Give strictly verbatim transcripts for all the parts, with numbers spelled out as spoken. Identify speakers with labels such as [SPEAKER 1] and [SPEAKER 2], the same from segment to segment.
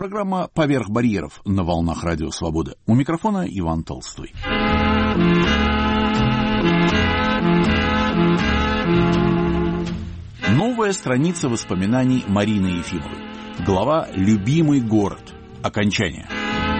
[SPEAKER 1] Программа «Поверх барьеров» на волнах Радио Свобода. У микрофона Иван Толстой. Новая страница воспоминаний Марины Ефимовой. Глава «Любимый город». Окончание.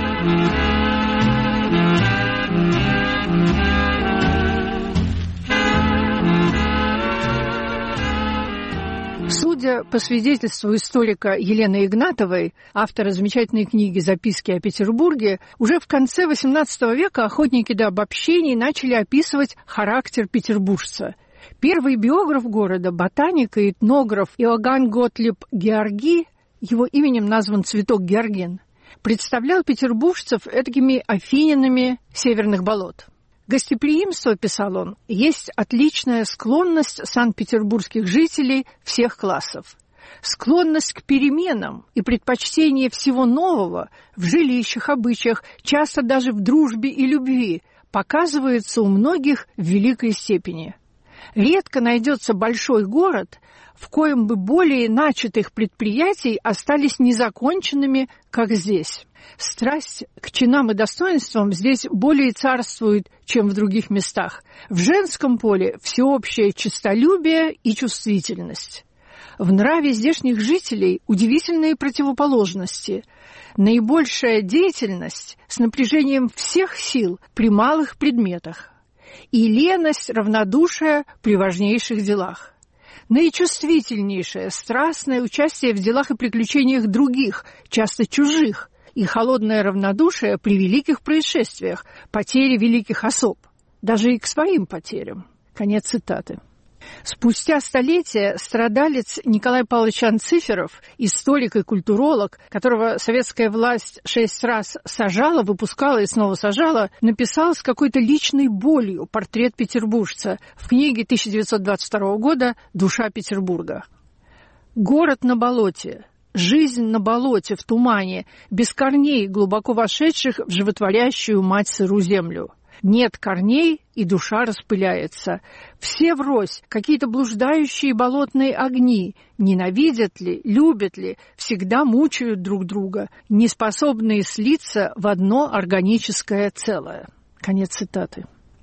[SPEAKER 2] Судя по свидетельству историка Елены Игнатовой, автора замечательной книги «Записки о Петербурге», уже в конце восемнадцатого века охотники до обобщений начали описывать характер петербуржца. Первый биограф города, ботаник и этнограф Иоганн Готлиб Георги, его именем назван цветок георгин, представлял петербуржцев этакими афининами северных болот. Гостеприимство, писал он, есть отличная склонность санкт-петербургских жителей всех классов. Склонность к переменам и предпочтение всего нового в жилищах, обычаях, часто даже в дружбе и любви, показывается у многих в великой степени. Редко найдется большой город, в коем бы более начатых предприятий остались незаконченными, как здесь. Страсть к чинам и достоинствам здесь более царствует, чем в других местах. В женском поле всеобщее честолюбие и чувствительность. В нраве здешних жителей удивительные противоположности. Наибольшая деятельность с напряжением всех сил при малых предметах. И леность, равнодушие при важнейших делах. Наичувствительнейшее, страстное участие в делах и приключениях других, часто чужих, и холодное равнодушие при великих происшествиях, потере великих особ, даже и к своим потерям. Конец цитаты. Спустя столетия страдалец Николай Павлович Анциферов, историк и культуролог, которого советская власть шесть раз сажала, выпускала и снова сажала, написал с какой-то личной болью портрет петербуржца в книге тысяча девятьсот двадцать второго года «Душа Петербурга». Город на болоте, жизнь на болоте, в тумане, без корней, глубоко вошедших в животворящую мать сыру землю. Нет корней, и душа распыляется. Все врозь, какие-то блуждающие болотные огни, ненавидят ли, любят ли, всегда мучают друг друга, неспособные слиться в одно органическое целое. Конец цитаты.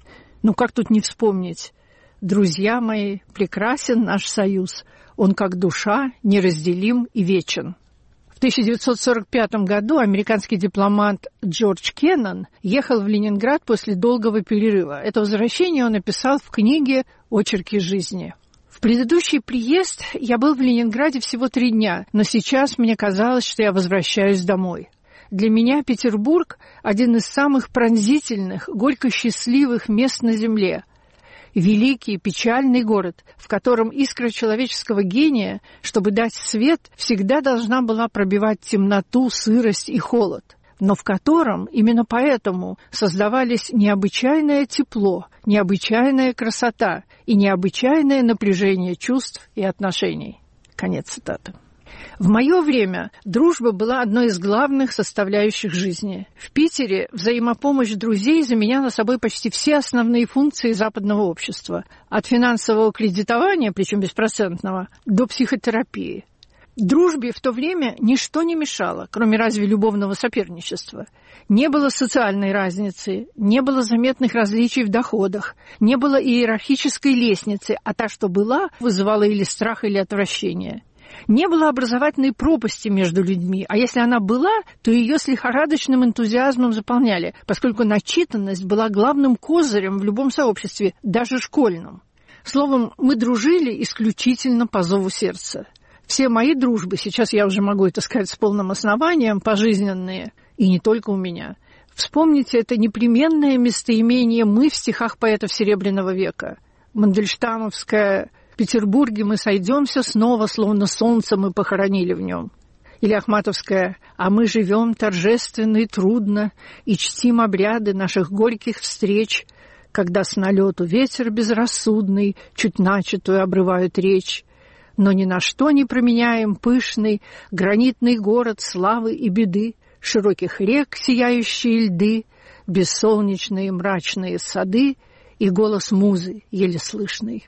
[SPEAKER 2] Ну как тут не вспомнить? Друзья мои, прекрасен наш союз. Он как душа, неразделим и вечен. В тысяча девятьсот сорок пятом году американский дипломат Джордж Кеннон ехал в Ленинград после долгого перерыва. Это возвращение он написал в книге «Очерки жизни». В предыдущий приезд я был в Ленинграде всего три дня, но сейчас мне казалось, что я возвращаюсь домой. Для меня Петербург – один из самых пронзительных, горько счастливых мест на земле. Великий, печальный город, в котором искра человеческого гения, чтобы дать свет, всегда должна была пробивать темноту, сырость и холод, но в котором именно поэтому создавались необычайное тепло, необычайная красота и необычайное напряжение чувств и отношений. Конец цитаты. В мое время дружба была одной из главных составляющих жизни. В Питере взаимопомощь друзей заменяла собой почти все основные функции западного общества. От финансового кредитования, причем беспроцентного, до психотерапии. Дружбе в то время ничто не мешало, кроме разве любовного соперничества. Не было социальной разницы, не было заметных различий в доходах, не было иерархической лестницы, а та, что была, вызывала или страх, или отвращение. Не было образовательной пропасти между людьми, а если она была, то ее с лихорадочным энтузиазмом заполняли, поскольку начитанность была главным козырем в любом сообществе, даже школьном. Словом, мы дружили исключительно по зову сердца. Все мои дружбы, сейчас я уже могу это сказать с полным основанием, пожизненные, и не только у меня. Вспомните это непременное местоимение «мы» в стихах поэтов Серебряного века. Мандельштамовская «В Петербурге мы сойдемся снова, словно солнце мы похоронили в нем». Или Ахматовская «А мы живем торжественно и трудно, и чтим обряды наших горьких встреч, когда с налету ветер безрассудный чуть начатую обрывают речь, но ни на что не променяем пышный гранитный город славы и беды, широких рек сияющие льды, бессолнечные мрачные сады и голос музы еле слышный».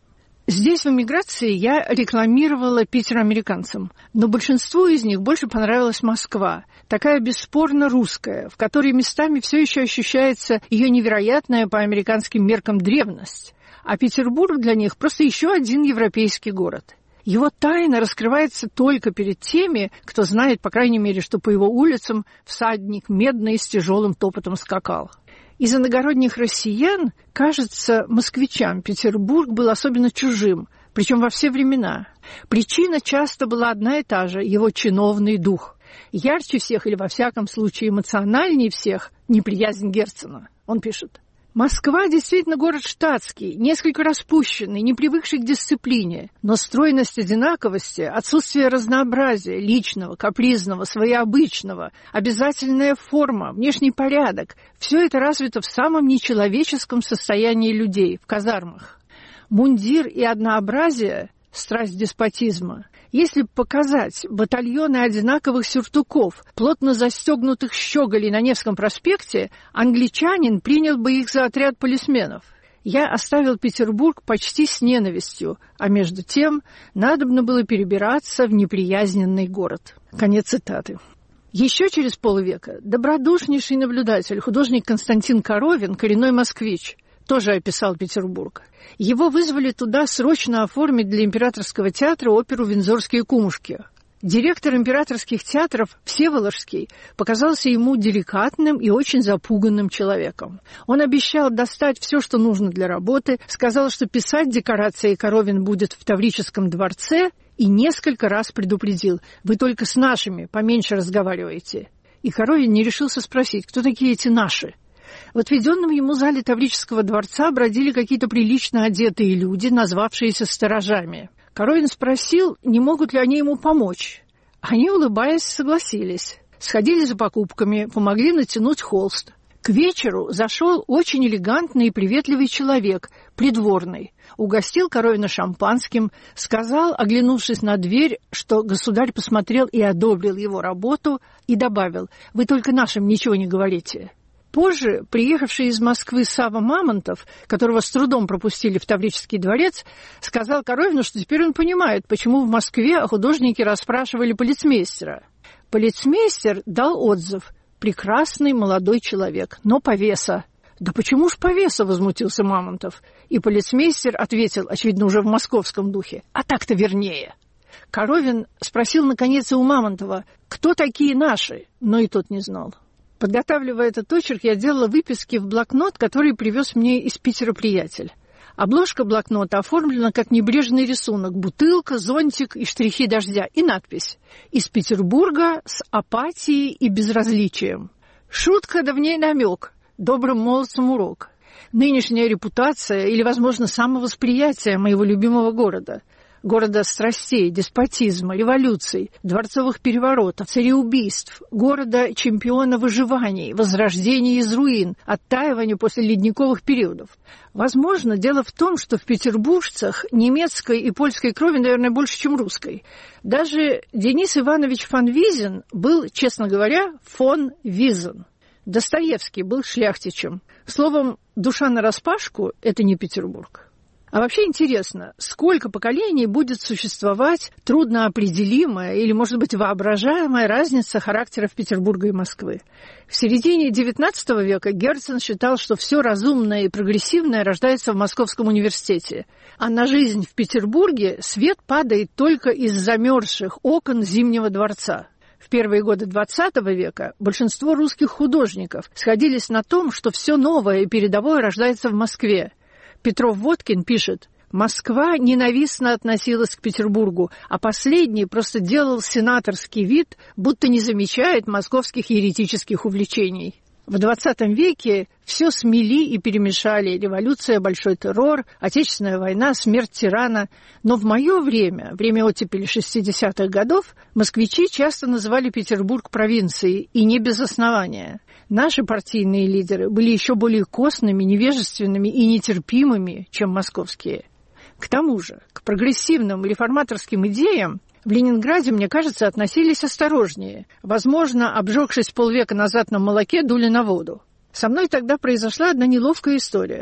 [SPEAKER 2] Здесь, в эмиграции, я рекламировала Питер американцам, но большинству из них больше понравилась Москва, такая бесспорно русская, в которой местами все еще ощущается ее невероятная по американским меркам древность, а Петербург для них просто еще один европейский город. Его тайна раскрывается только перед теми, кто знает, по крайней мере, что по его улицам всадник медный с тяжелым топотом скакал. Из иногородних россиян, кажется, москвичам Петербург был особенно чужим, причем во все времена. Причина часто была одна и та же – его чиновный дух. Ярче всех, или во всяком случае эмоциональнее всех, неприязнь Герцена. Он пишет: «Москва действительно город штатский, несколько распущенный, не привыкший к дисциплине, но стройность одинаковости, отсутствие разнообразия, личного, капризного, своеобычного, обязательная форма, внешний порядок – все это развито в самом нечеловеческом состоянии людей, в казармах. Мундир и однообразие – страсть деспотизма. Если показать батальоны одинаковых сюртуков, плотно застегнутых щеголей на Невском проспекте, англичанин принял бы их за отряд полисменов. Я оставил Петербург почти с ненавистью, а между тем надобно было перебираться в неприязненный город». Конец цитаты. Еще через полвека добродушнейший наблюдатель, художник Константин Коровин, коренной москвич, тоже описал Петербург. Его вызвали туда срочно оформить для Императорского театра оперу «Виндзорские кумушки». Директор императорских театров Всеволожский показался ему деликатным и очень запуганным человеком. Он обещал достать все, что нужно для работы, сказал, что писать декорации Коровин будет в Таврическом дворце, и несколько раз предупредил: «Вы только с нашими поменьше разговариваете». И Коровин не решился спросить, кто такие эти «наши». В отведенном ему зале Таврического дворца бродили какие-то прилично одетые люди, назвавшиеся сторожами. Коровин спросил, не могут ли они ему помочь. Они, улыбаясь, согласились. Сходили за покупками, помогли натянуть холст. К вечеру зашел очень элегантный и приветливый человек, придворный. Угостил Коровина шампанским, сказал, оглянувшись на дверь, что государь посмотрел и одобрил его работу, и добавил: «Вы только нашим ничего не говорите». Позже приехавший из Москвы Савва Мамонтов, которого с трудом пропустили в Таврический дворец, сказал Коровину, что теперь он понимает, почему в Москве художники расспрашивали полицмейстера. Полицмейстер дал отзыв: «Прекрасный молодой человек, но повеса». «Да почему ж повеса?» — возмутился Мамонтов. И полицмейстер ответил, очевидно, уже в московском духе: «А так-то вернее». Коровин спросил, наконец, и у Мамонтова, кто такие наши, но и тот не знал. Подготавливая этот очерк, я делала выписки в блокнот, который привез мне из Питера приятель. Обложка блокнота оформлена как небрежный рисунок: бутылка, зонтик и штрихи дождя, и надпись: «Из Петербурга с апатией и безразличием». Шутка, да в ней намек, добрым молодцам урок. Нынешняя репутация или, возможно, самовосприятие моего любимого города, города страстей, деспотизма, революций, дворцовых переворотов, цареубийств, города чемпиона выживаний, возрождения из руин, оттаивания после ледниковых периодов. Возможно, дело в том, что в петербуржцах немецкой и польской крови, наверное, больше, чем русской. Даже Денис Иванович фон Визин был, честно говоря, фон Визен. Достоевский был шляхтичем. Словом, душа нараспашку – это не Петербург. А вообще интересно, сколько поколений будет существовать трудноопределимая или, может быть, воображаемая разница характеров Петербурга и Москвы. В середине девятнадцатого века Герцен считал, что все разумное и прогрессивное рождается в Московском университете, а на жизнь в Петербурге свет падает только из замерзших окон Зимнего дворца. В первые годы двадцатого века большинство русских художников сходились на том, что все новое и передовое рождается в Москве. Петров-Водкин пишет: «Москва ненавистно относилась к Петербургу, а последний просто делал сенаторский вид, будто не замечает московских еретических увлечений». В двадцатом веке все смели и перемешали: революция, большой террор, Отечественная война, смерть тирана. Но в мое время, время оттепели шестидесятых годов, москвичи часто называли Петербург провинцией, и не без основания. Наши партийные лидеры были еще более косными, невежественными и нетерпимыми, чем московские. К тому же, к прогрессивным и реформаторским идеям в Ленинграде, мне кажется, относились осторожнее. Возможно, обжегшись полвека назад на молоке, дули на воду. Со мной тогда произошла одна неловкая история. В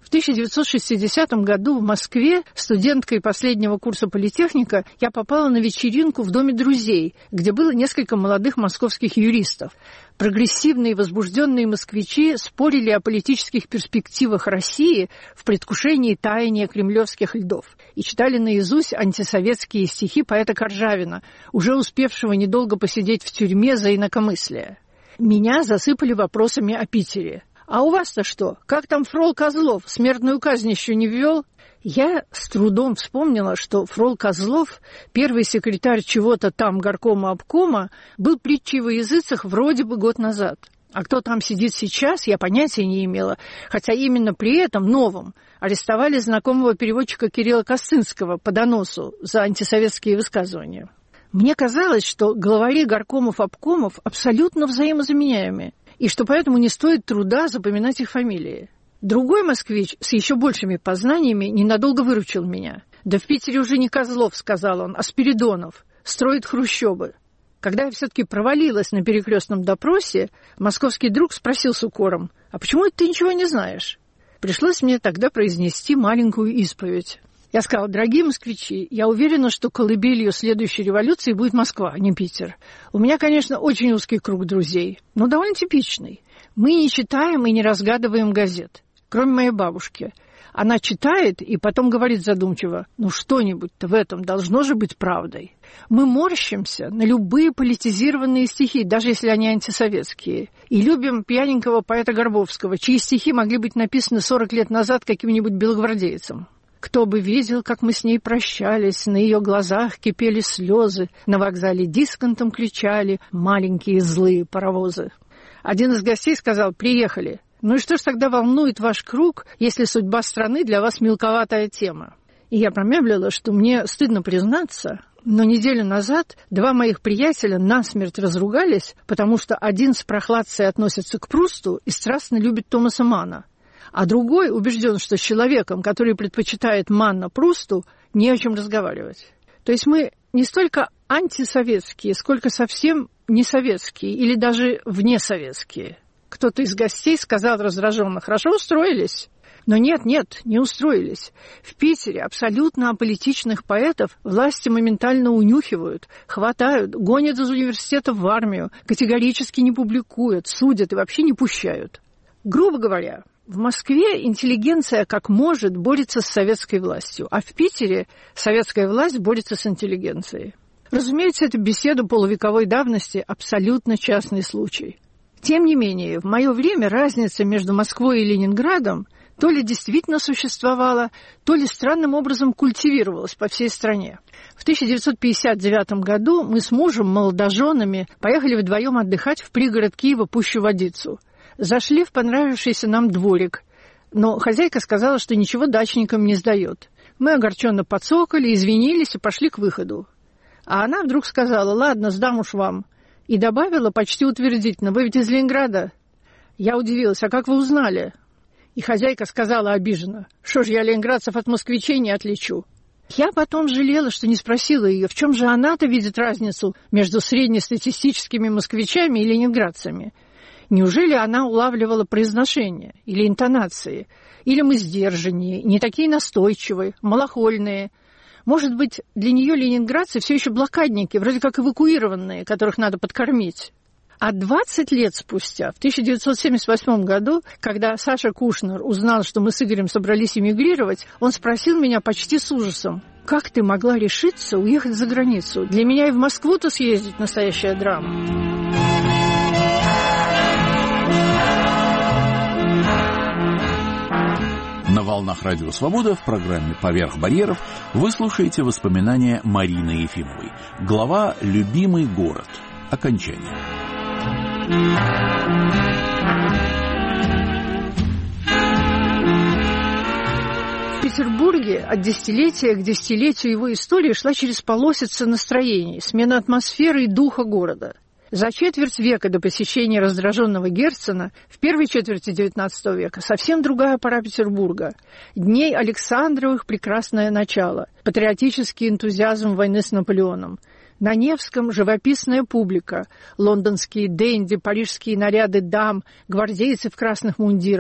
[SPEAKER 2] В тысяча девятьсот шестидесятом году в Москве, студенткой последнего курса политехника, я попала на вечеринку в доме друзей, где было несколько молодых московских юристов. Прогрессивные и возбужденные москвичи спорили о политических перспективах России в предвкушении таяния кремлевских льдов и читали наизусть антисоветские стихи поэта Коржавина, уже успевшего недолго посидеть в тюрьме за инакомыслие. Меня засыпали вопросами о Питере. «А у вас-то что? Как там фрол Козлов? Смертную казнь еще не ввел?» Я с трудом вспомнила, что фрол Козлов, первый секретарь чего-то там горкома обкома, был притчей во языцах вроде бы год назад. А кто там сидит сейчас, я понятия не имела, хотя именно при этом, новом, арестовали знакомого переводчика Кирилла Косцинского по доносу за антисоветские высказывания. Мне казалось, что главари горкомов-обкомов абсолютно взаимозаменяемы, и что поэтому не стоит труда запоминать их фамилии. Другой москвич с еще большими познаниями ненадолго выручил меня. «Да в Питере уже не Козлов, — сказал он, — а Спиридонов. Строит хрущобы». Когда я все-таки провалилась на перекрестном допросе, московский друг спросил с укором: «А почему ты ничего не знаешь?» Пришлось мне тогда произнести маленькую исповедь. Я сказала: «Дорогие москвичи, я уверена, что колыбелью следующей революции будет Москва, а не Питер. У меня, конечно, очень узкий круг друзей, но довольно типичный. Мы не читаем и не разгадываем газет, кроме моей бабушки. Она читает и потом говорит задумчиво: ну что-нибудь-то в этом должно же быть правдой. Мы морщимся на любые политизированные стихи, даже если они антисоветские, и любим пьяненького поэта Горбовского, чьи стихи могли быть написаны сорок лет назад каким-нибудь белогвардейцем. Кто бы видел, как мы с ней прощались, на ее глазах кипели слезы, на вокзале дисконтом кричали маленькие злые паровозы». Один из гостей сказал: «Приехали. Ну и что ж тогда волнует ваш круг, если судьба страны для вас мелковатая тема?» И я промямлила, что мне стыдно признаться, но неделю назад два моих приятеля насмерть разругались, потому что один с прохладцей относится к Прусту и страстно любит Томаса Манна, а другой убежден, что с человеком, который предпочитает Манна Прусту, не о чем разговаривать. То есть мы не столько антисоветские, сколько совсем не советские или даже внесоветские. Кто-то из гостей сказал раздраженно: «Хорошо устроились». Но нет, нет, не устроились. В Питере абсолютно аполитичных поэтов власти моментально унюхивают, хватают, гонят из университетов в армию, категорически не публикуют, судят и вообще не пущают. Грубо говоря, в Москве интеллигенция как может борется с советской властью, а в Питере советская власть борется с интеллигенцией. Разумеется, эта беседа полувековой давности абсолютно частный случай. Тем не менее, в мое время разница между Москвой и Ленинградом то ли действительно существовала, то ли странным образом культивировалась по всей стране. В тысяча девятьсот пятьдесят девятом году мы с мужем, молодоженами, поехали вдвоем отдыхать в пригород Киева Пущу-Водицу. Зашли в понравившийся нам дворик, но хозяйка сказала, что ничего дачникам не сдает. Мы огорченно подсокали, извинились и пошли к выходу. А она вдруг сказала: «Ладно, сдам уж вам». И добавила почти утвердительно: «Вы ведь из Ленинграда?» Я удивилась: «А как вы узнали?» И хозяйка сказала обиженно: «Что ж, я ленинградцев от москвичей не отличу». Я потом жалела, что не спросила ее, в чем же она-то видит разницу между среднестатистическими москвичами и ленинградцами. Неужели она улавливала произношение или интонации? Или мы сдержаннее, не такие настойчивые, малохольные? Может быть, для нее ленинградцы все еще блокадники, вроде как эвакуированные, которых надо подкормить? А двадцать лет спустя, в тысяча девятьсот семьдесят восьмом году, когда Саша Кушнер узнал, что мы с Игорем собрались эмигрировать, он спросил меня почти с ужасом: «Как ты могла решиться уехать за границу? Для меня и в Москву-то съездить настоящая драма».
[SPEAKER 1] На волнах Радио Свобода в программе «Поверх барьеров» вы слушаете воспоминания Марины Ефимовой. Глава «Любимый город. Окончание».
[SPEAKER 2] В Петербурге от десятилетия к десятилетию его истории шла через полосицы настроений, смена атмосферы и духа города. За четверть века до посещения раздраженного Герцена в первой четверти девятнадцатого века совсем другая пора Петербурга. Дней Александровых прекрасное начало, патриотический энтузиазм войны с Наполеоном. На Невском живописная публика, лондонские денди, парижские наряды дам, гвардейцы в красных мундирах.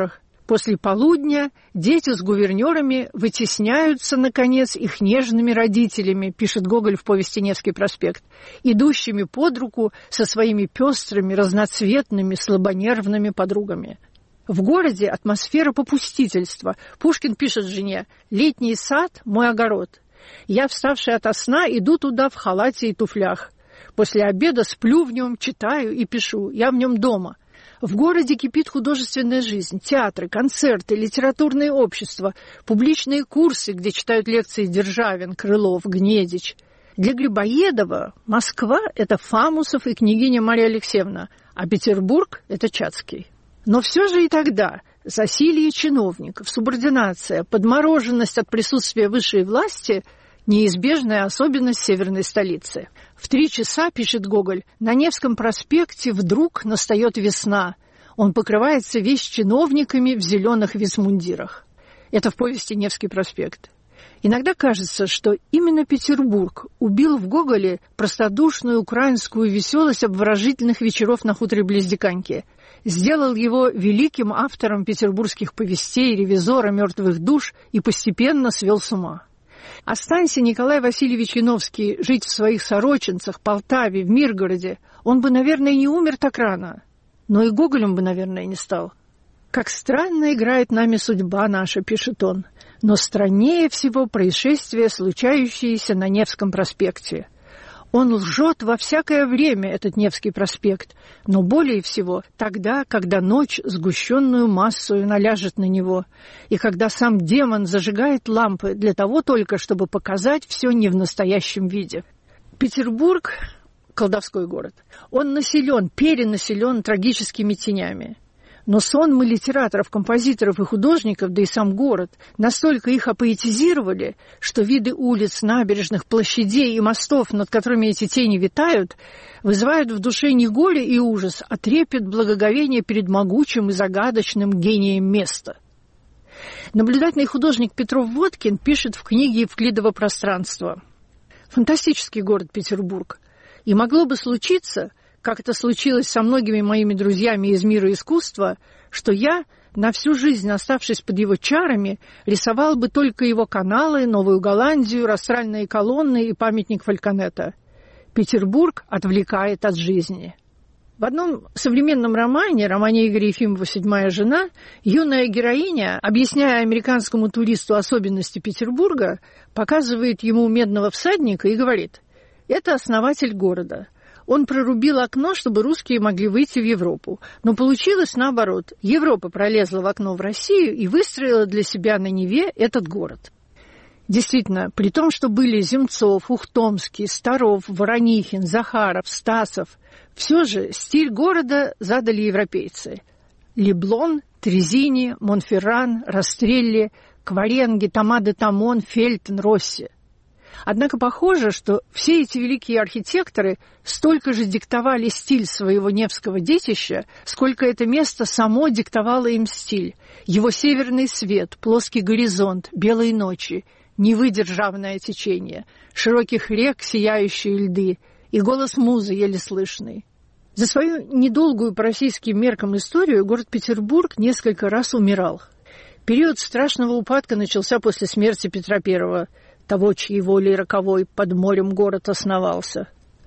[SPEAKER 2] После полудня дети с гувернерами вытесняются, наконец, их нежными родителями, пишет Гоголь в повести «Невский проспект», идущими под руку со своими пестрыми, разноцветными, слабонервными подругами. В городе атмосфера попустительства. Пушкин пишет жене: «Летний сад – мой огород. Я, вставший ото сна, иду туда в халате и туфлях. После обеда сплю в нем, читаю и пишу. Я в нем дома». В городе кипит художественная жизнь, театры, концерты, литературные общества, публичные курсы, где читают лекции Державин, Крылов, Гнедич. Для Грибоедова Москва – это Фамусов и княгиня Мария Алексеевна, а Петербург – это Чацкий. Но все же и тогда засилье чиновников, субординация, подмороженность от присутствия высшей власти – неизбежная особенность северной столицы. В три часа, пишет Гоголь, на Невском проспекте вдруг настает весна. Он покрывается весь чиновниками в зеленых вицмундирах. Это в повести «Невский проспект». Иногда кажется, что именно Петербург убил в Гоголе простодушную украинскую веселость обворожительных вечеров на хуторе близ Диканьки, сделал его великим автором петербургских повестей, ревизора мертвых душ и постепенно свел с ума. Останься Николай Васильевич Яновский жить в своих Сорочинцах, Полтаве, в Миргороде, он бы, наверное, не умер так рано, но и Гоголем бы, наверное, не стал. «Как странно играет нами судьба наша», — пишет он, «но страннее всего происшествия, случающиеся на Невском проспекте. Он лжет во всякое время, этот Невский проспект, но более всего тогда, когда ночь сгущенную массою наляжет на него, и когда сам демон зажигает лампы для того только, чтобы показать все не в настоящем виде». Петербург — колдовской город. Он населен, перенаселен трагическими тенями. Но сонмы литераторов, композиторов и художников, да и сам город, настолько их опоэтизировали, что виды улиц, набережных, площадей и мостов, над которыми эти тени витают, вызывают в душе не горе и ужас, а трепет благоговения перед могучим и загадочным гением места. Наблюдательный художник Петров-Водкин пишет в книге «Евклидово пространство». Фантастический город Петербург. И могло бы случиться, как это случилось со многими моими друзьями из мира искусства, что я, на всю жизнь оставшись под его чарами, рисовал бы только его каналы, Новую Голландию, растральные колонны и памятник Фальконета. Петербург отвлекает от жизни. В одном современном романе, романе Игоря Ефимова «Седьмая жена», юная героиня, объясняя американскому туристу особенности Петербурга, показывает ему медного всадника и говорит: «Это основатель города. Он прорубил окно, чтобы русские могли выйти в Европу. Но получилось наоборот. Европа пролезла в окно в Россию и выстроила для себя на Неве этот город». Действительно, при том, что были Земцов, Ухтомский, Старов, Воронихин, Захаров, Стасов, все же стиль города задали европейцы. Леблон, Трезини, Монферран, Растрелли, Кваренги, Тома де Тамон, Фельтон, Росси. Однако похоже, что все эти великие архитекторы столько же диктовали стиль своего Невского детища, сколько это место само диктовало им стиль. Его северный свет, плоский горизонт, белые ночи, Невы державное течение, широких рек сияющие льды и голос музы еле слышный. За свою недолгую по российским меркам историю город Петербург несколько раз умирал. Период страшного упадка начался после смерти Петра Первого, того, чьей волей роковой под морем город основался.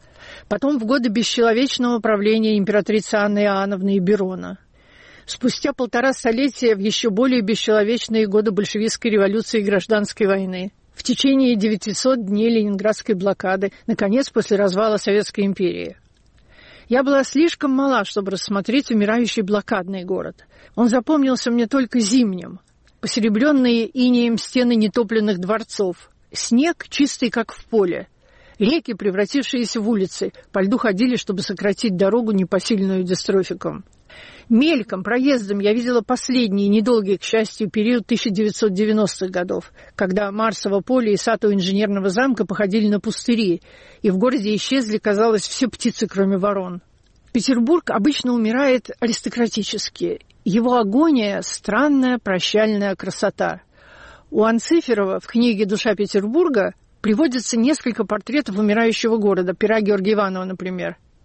[SPEAKER 2] Потом в годы бесчеловечного правления императрицы Анны Иоанновны и Берона. Спустя полтора столетия в еще более бесчеловечные годы большевистской революции и гражданской войны. В течение девятисот дней Ленинградской блокады, наконец, после развала Советской империи. Я была слишком мала, чтобы рассмотреть умирающий блокадный город. Он запомнился мне только зимним. Посеребренные инеем стены нетопленных дворцов. Снег чистый, как в поле. Реки, превратившиеся в улицы, по льду ходили, чтобы сократить дорогу, непосильную дистрофиком. Мельком, проездом я видела последний, недолгий, к счастью, период тысяча девятьсот девяностых годов, когда Марсово поле и сад у инженерного замка походили на пустыри, и в городе исчезли, казалось, все птицы, кроме ворон. Петербург обычно умирает аристократически. Его агония — странная прощальная красота. У Анциферова в книге «Душа Петербурга» приводится несколько портретов умирающего города, пера Георгия Иванова, например.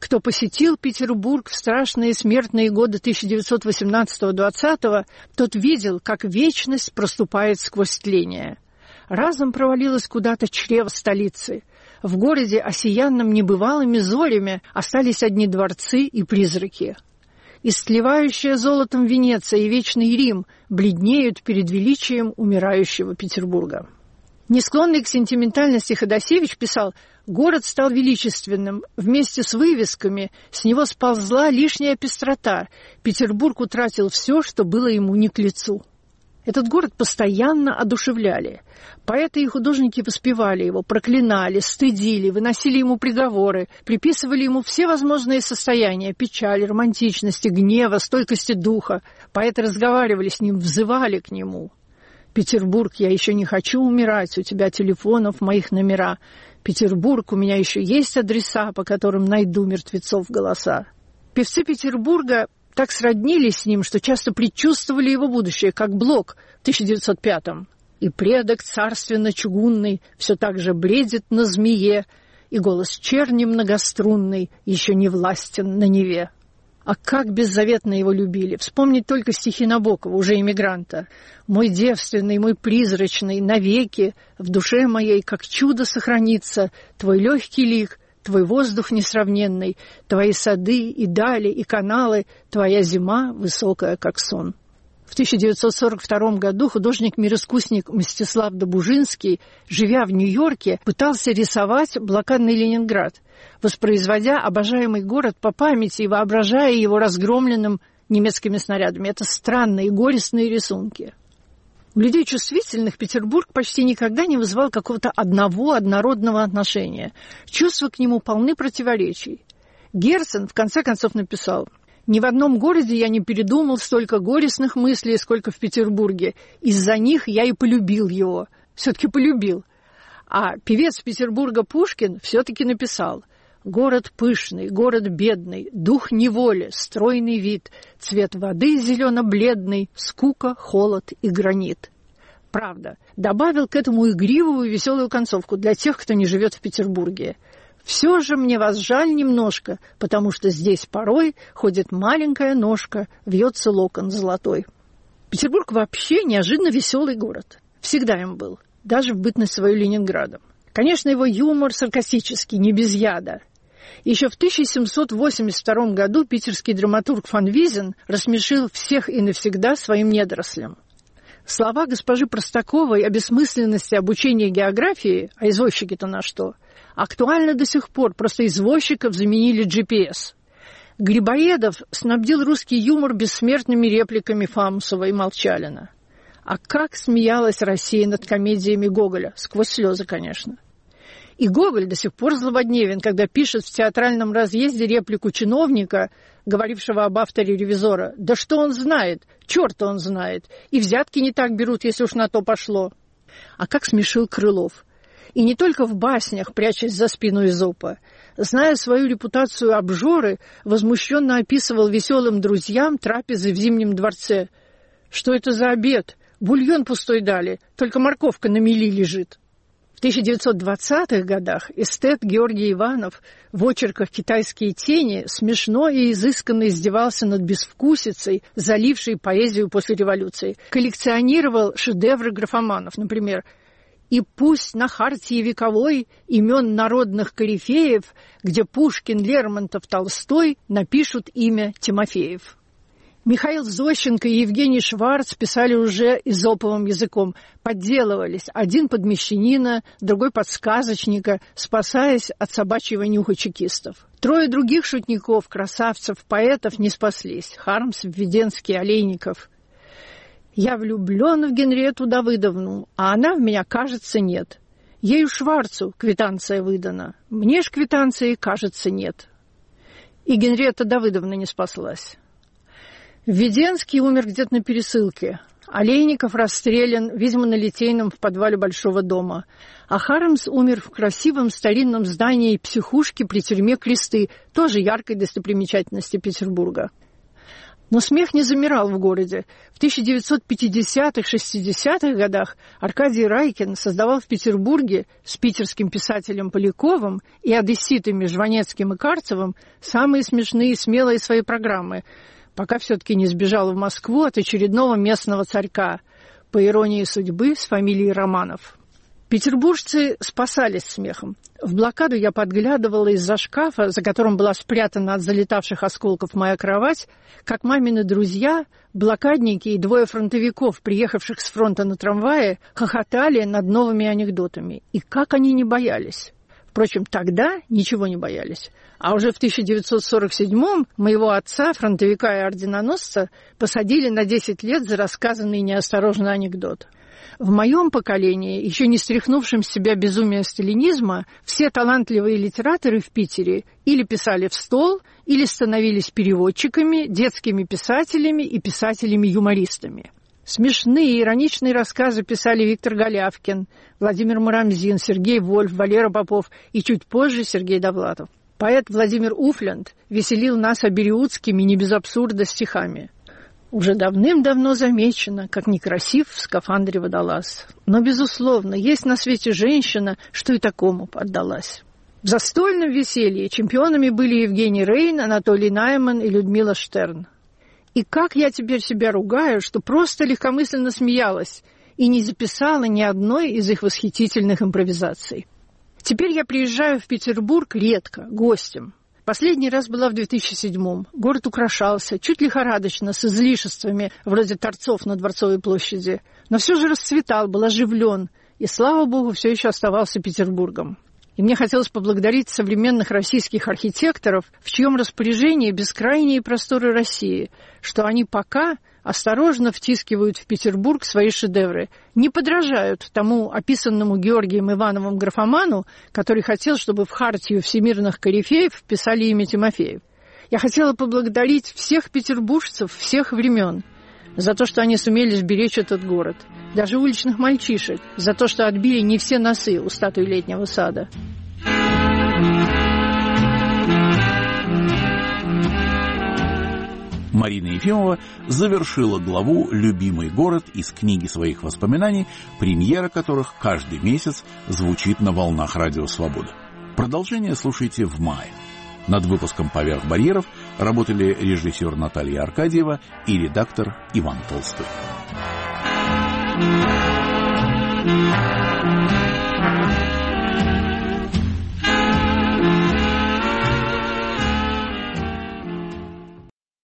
[SPEAKER 2] Кто посетил Петербург в страшные смертные годы тысяча девятьсот восемнадцатого-двадцатого, тот видел, как вечность проступает сквозь тление. Разом провалилось куда-то чрево столицы. В городе, осиянном небывалыми зорями, остались одни дворцы и призраки. Истлевающая золотом Венеция и вечный Рим бледнеют перед величием умирающего Петербурга. Не склонный к сентиментальности Ходосевич писал: «Город стал величественным. Вместе с вывесками с него сползла лишняя пестрота. Петербург утратил все, что было ему не к лицу». Этот город постоянно одушевляли. Поэты и художники воспевали его, проклинали, стыдили, выносили ему приговоры, приписывали ему все возможные состояния: печали, романтичности, гнева, стойкости духа. Поэты разговаривали с ним, взывали к нему. «Петербург, я еще не хочу умирать, у тебя телефонов моих номера. Петербург, у меня еще есть адреса, по которым найду мертвецов голоса». Певцы Петербурга так сроднились с ним, что часто предчувствовали его будущее, как Блок в тысяча девятьсот пятом. «И предок царственно-чугунный все так же бредит на змее, и голос черни многострунный еще не властен на Неве». А как беззаветно его любили! Вспомнить только стихи Набокова, уже эмигранта. «Мой девственный, мой призрачный, навеки в душе моей как чудо сохранится твой легкий лик, твой воздух несравненный, твои сады и дали, и каналы, твоя зима высокая, как сон». В тысяча девятьсот сорок втором году художник-мироискусник Мстислав Добужинский, живя в Нью-Йорке, пытался рисовать блокадный Ленинград, воспроизводя обожаемый город по памяти и воображая его разгромленным немецкими снарядами. Это странные, горестные рисунки. У людей чувствительных Петербург почти никогда не вызывал какого-то одного однородного отношения. Чувства к нему полны противоречий. Герцен в конце концов написал: «Ни в одном городе я не передумал столько горестных мыслей, сколько в Петербурге. Из-за них я и полюбил его». Все-таки полюбил. А певец Петербурга Пушкин все-таки написал: «Город пышный, город бедный, дух неволи, стройный вид, цвет воды зелено-бледный, скука, холод и гранит». Правда, добавил к этому игривую и веселую концовку для тех, кто не живет в Петербурге. «Все же мне вас жаль немножко, потому что здесь порой ходит маленькая ножка, вьется локон золотой». Петербург вообще неожиданно веселый город. Всегда им был, даже в бытность свою Ленинградом. Конечно, его юмор саркастический, не без яда. Еще в тысяча семьсот восемьдесят втором году питерский драматург фон Визин рассмешил всех и навсегда своим недорослям. Слова госпожи Простаковой о бессмысленности обучения географии, а извозчики-то на что, актуальны до сих пор, просто извозчиков заменили джи пи эс. Грибоедов снабдил русский юмор бессмертными репликами Фамусова и Молчалина. А как смеялась Россия над комедиями Гоголя, сквозь слезы, конечно. И Гоголь до сих пор злободневен, когда пишет в театральном разъезде реплику чиновника, говорившего об авторе «Ревизора». Да что он знает? Черт он знает. И взятки не так берут, если уж на то пошло. А как смешил Крылов. И не только в баснях, прячась за спину Эзопа. Зная свою репутацию обжоры, возмущенно описывал веселым друзьям трапезы в Зимнем дворце. Что это за обед? Бульон пустой дали, только морковка на мели лежит. В тысяча девятьсот двадцатых годах эстет Георгий Иванов в очерках «Китайские тени» смешно и изысканно издевался над безвкусицей, залившей поэзию после революции. Коллекционировал шедевры графоманов, например, «И пусть на хартии вековой имен народных корифеев, где Пушкин, Лермонтов, Толстой напишут имя Тимофеев». Михаил Зощенко и Евгений Шварц писали уже эзоповым языком, подделывались, один под мещанина, другой под сказочника, спасаясь от собачьего нюха чекистов. Трое других шутников, красавцев, поэтов не спаслись: Хармс, Введенский, Олейников. «Я влюблен в Генриетту Давыдовну, а она в меня, кажется, нет. Ею Шварцу квитанция выдана, мне ж квитанции, кажется, нет». И Генриетта Давыдовна не спаслась. Введенский умер где-то на пересылке. Олейников расстрелян, видимо, на Литейном в подвале Большого дома. А Хармс умер в красивом старинном здании психушки при тюрьме Кресты, тоже яркой достопримечательности Петербурга. Но смех не замирал в городе. В тысяча девятьсот пятидесятых-шестидесятых годах Аркадий Райкин создавал в Петербурге с питерским писателем Поляковым и одесситами Жванецким и Карцевым самые смешные и смелые свои программы, пока все-таки не сбежал в Москву от очередного местного царька, по иронии судьбы, с фамилией Романов. Петербуржцы спасались смехом. В блокаду я подглядывала из-за шкафа, за которым была спрятана от залетавших осколков моя кровать, как мамины друзья, блокадники и двое фронтовиков, приехавших с фронта на трамвае, хохотали над новыми анекдотами. И как они не боялись. Впрочем, тогда ничего не боялись. А уже в тысяча девятьсот сорок седьмом моего отца, фронтовика и орденоносца, посадили на десять лет за рассказанный неосторожный анекдот. В моем поколении, еще не стряхнувшим с себя безумие сталинизма, все талантливые литераторы в Питере или писали в стол, или становились переводчиками, детскими писателями и писателями-юмористами. Смешные, ироничные рассказы писали Виктор Голявкин, Владимир Марамзин, Сергей Вольф, Валера Попов и чуть позже Сергей Довлатов. Поэт Владимир Уфлянд веселил нас абериутскими, не без абсурда, стихами. Уже давным-давно замечено, как некрасив в скафандре водолаз. Но, безусловно, есть на свете женщина, что и такому поддалась. В застольном веселье чемпионами были Евгений Рейн, Анатолий Найман и Людмила Штерн. И как я теперь себя ругаю, что просто легкомысленно смеялась и не записала ни одной из их восхитительных импровизаций. Теперь я приезжаю в Петербург редко, гостем. Последний раз была в две тысячи седьмом. Город украшался, чуть лихорадочно, с излишествами, вроде торцов на Дворцовой площади. Но все же расцветал, был оживлен, и, слава богу, все еще оставался Петербургом. И мне хотелось поблагодарить современных российских архитекторов, в чьем распоряжении бескрайние просторы России, что они пока осторожно втискивают в Петербург свои шедевры, не подражают тому описанному Георгием Ивановым графоману, который хотел, чтобы в хартию всемирных корифеев вписали имя Тимофеев. Я хотела поблагодарить всех петербуржцев всех времен за то, что они сумели сберечь этот город, даже уличных мальчишек, за то, что отбили не все носы у статуи Летнего сада.
[SPEAKER 1] Марина Ефимова завершила главу «Любимый город» из книги своих воспоминаний, премьера которых каждый месяц звучит на волнах Радио Свобода. Продолжение слушайте в мае. Над выпуском «Поверх барьеров» работали режиссер Наталья Аркадьева и редактор Иван Толстой.